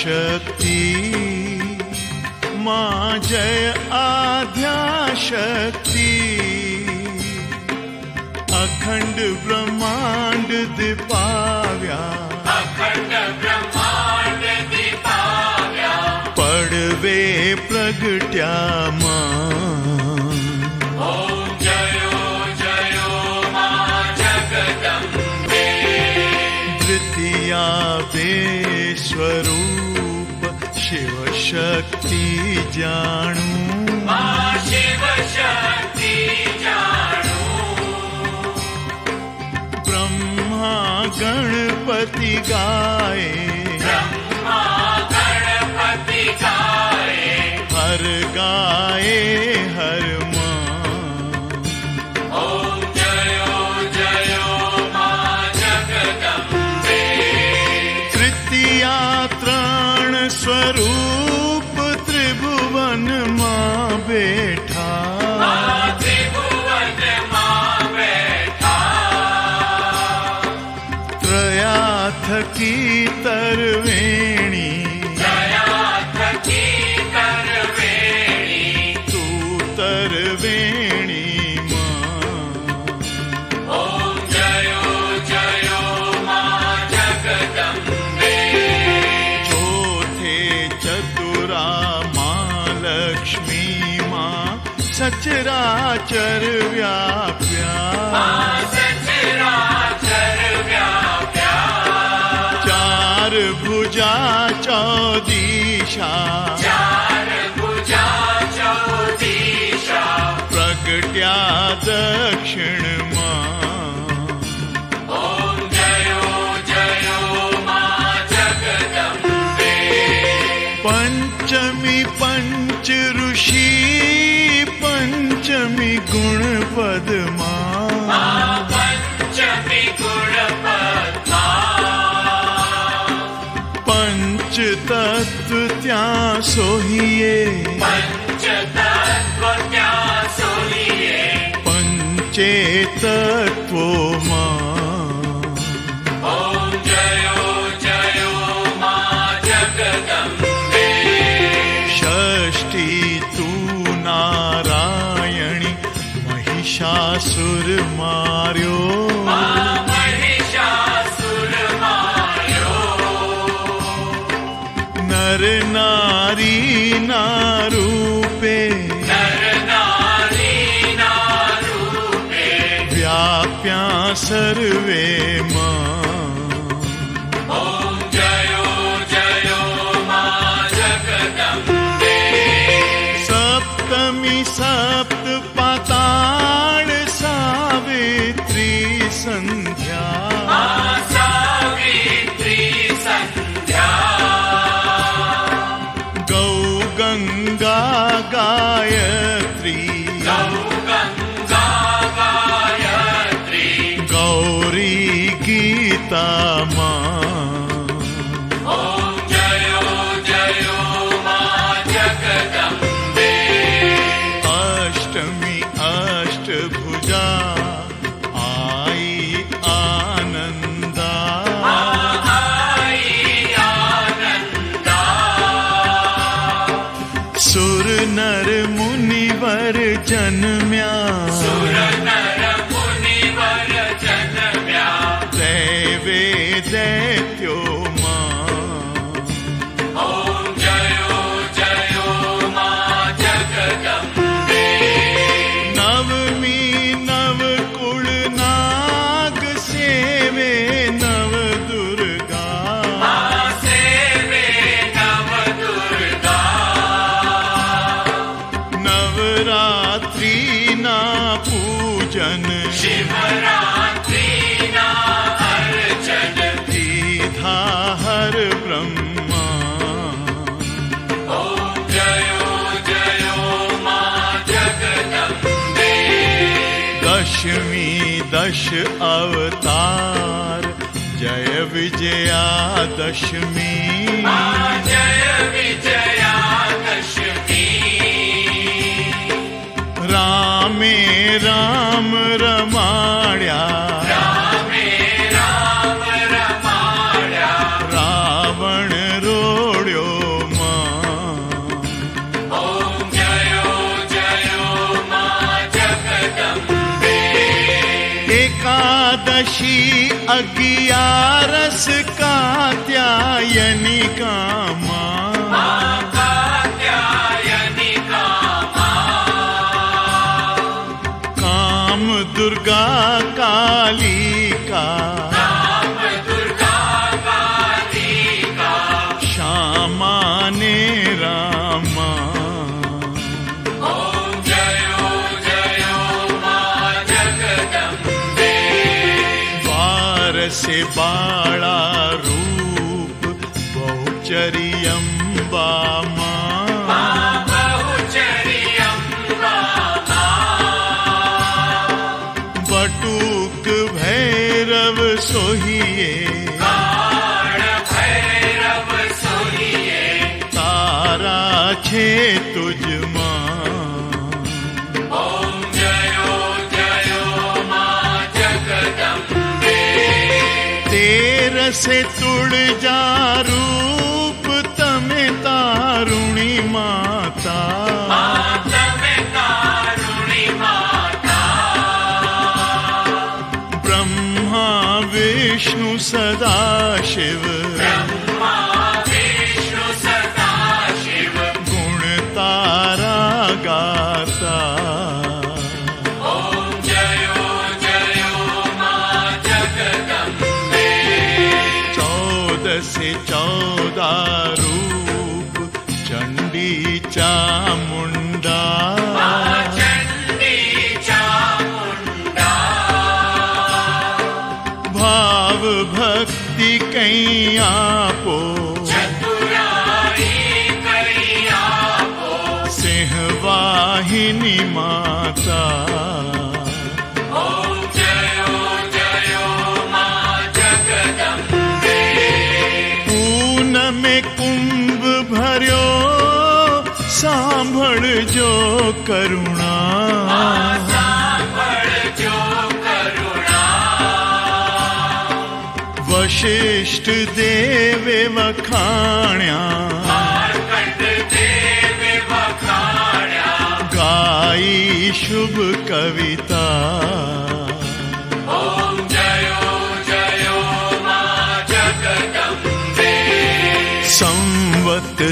शक्ति मां जय आद्याशक्ति अखंड ब्रह्मांड दीपाव्या पड़वे प्रगट्या मां द्वितीया वे स्वरूप शिव शक्ति जानू ब्रह्मा गणपति गाए हर गाए हर स्वरूप त्रिभुवन मां बैठा त्रयाथ की तरवेणी तू तरवेणी सचराचर व्याप्या चार भुजा चौदिशा प्रगट्या दक्षिण पंचमी पंच ऋषि पंचमी गुण पद्मा पंच तत्व त्या सोहिए पंचे तत्वो मां महिषासुर मार्यो नर नारी नारूपे व्याप्या सर्वे मां सप्तमी सप्त पाताल सावित्री संध्या गौ गंगा गायत्री गौरी गीता मां भुजा आई आनंदा सुर नर मुनिवर जन्म्या दैवे दैत्यो पूजन शिवरात्रि ना अर्चन दीधा हर ब्रह्मा ओम जयो मां जगदम्बे दशमी दश अवतार जय विजया दशमी जय विजया दशमी रामे राम रमाड्या रावण रोड्यो ॐ जयो जयो मा जगदम्बे। एकादशी 11 कात्यायनिका मां, कात्यायनिका मां। काम दुर्गा कालिका, काम दुर्गा कालिका। श्यामा ने रामा। ॐ जयो जयो मा जगदम्बे। से बाला रूप बहुचर्यम्बा मां, बहुचर्यम्बा मां। बटुक भैरव सोहिए, बाण भैरव सोहिए। तारा छे तुझ मां। ॐ जयो जयो मा जगदम्बे। से तुळजा रूप तमे तारुणी माता, तमे तारुणी माता। ब्रह्मा विष्णु सदाशिव, ब्रह्मा विष्णु सदाशिव। गुण तारा गाता। ॐ जयो जयो मा जगदम्बे। 14 रूप चंडी चामुंडा, चंडी चामुंडा। भाव भक्ति कई आपो, चतुराई कई आपो। सिंहवाहिनी माता। ॐ जयो जयो मा जगदम्बे। में कुंभ भर्यो सांभळ जो करुणा, सांभळ जो करुणा। वशिष्ठ देवे वखाण्या, मार्कंड देवे वखाण्या। गाई शुभ कविता। ॐ जयो जयो मा जगदम्बे। संवत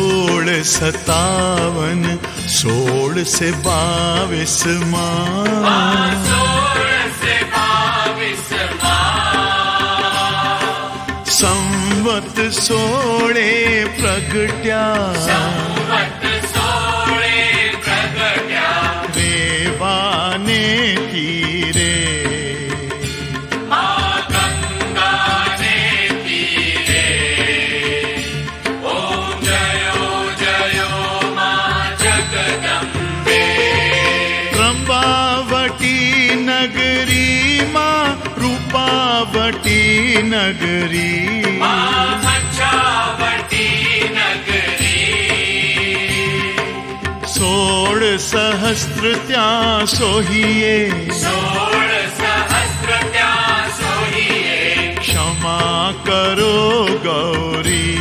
1657 16 से 22 मां, 16 से 22 मां। संवत 16 प्रगट्या, संवत 16 प्रगट्या। रेवाने तीरे, मां गंगा ने तीरे। ॐ जयो जयो मा जगदम्बे। रंबावटी नगरी मां, रूपावटी नगरी, मच्छावटी नगरी। 16 सहस्त्र त्या सोहिए, 16 सहस्त्र त्या सोहिए। क्षमा करो गौरी।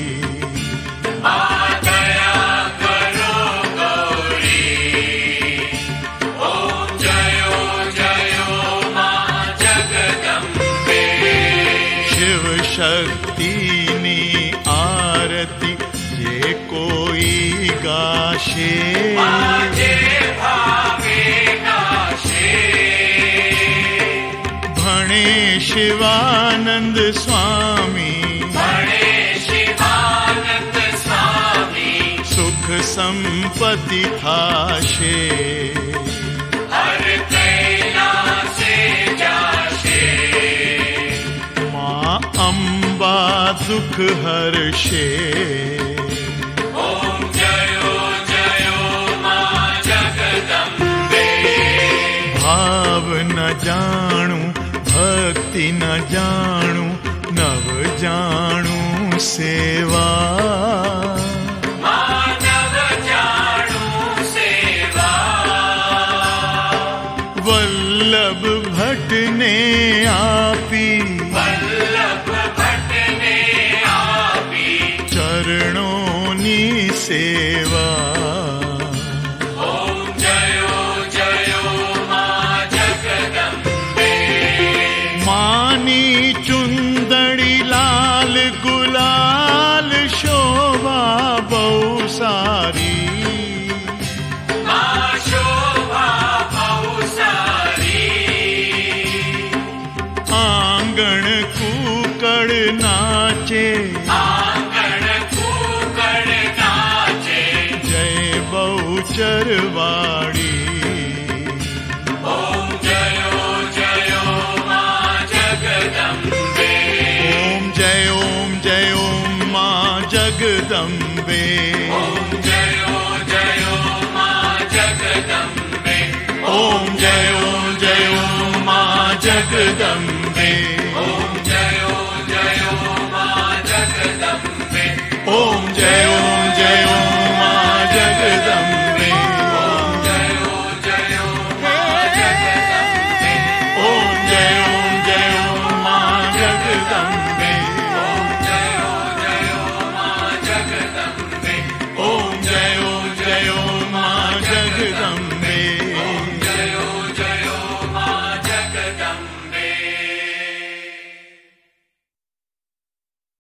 दया करो गौरी। ॐ जयो जयो मा जगदम्बे। शिव शक्ति नी आरती जे कोई गाशे, जे भावे गाशे। भणे शिवानंद स्वामी, भणे शिवानंद स्वामी। सुख संपत्ति थाशे, हर कैलासे जाशे। मां अम्बा दुख हर्षे। ॐ जयो जयो मा जगदम्बे। भाव न जाणू भक्ति न जाणू, नव जाणू सेवा। मानव जाणू सेवा। वल्लभ भट्ट ने आपी, वल्लभ भट्ट ने आपी। चरणों नी सेवा। चरवाड़ी। ॐ जयो जयो मा जगदम्बे। ॐ जय मा जगदम्बे। ॐ जयो जयो मा जगदम्बे। ॐ जय मा जगदम्बे। ॐ जयो जयो मा जगदम्बे। ॐ जय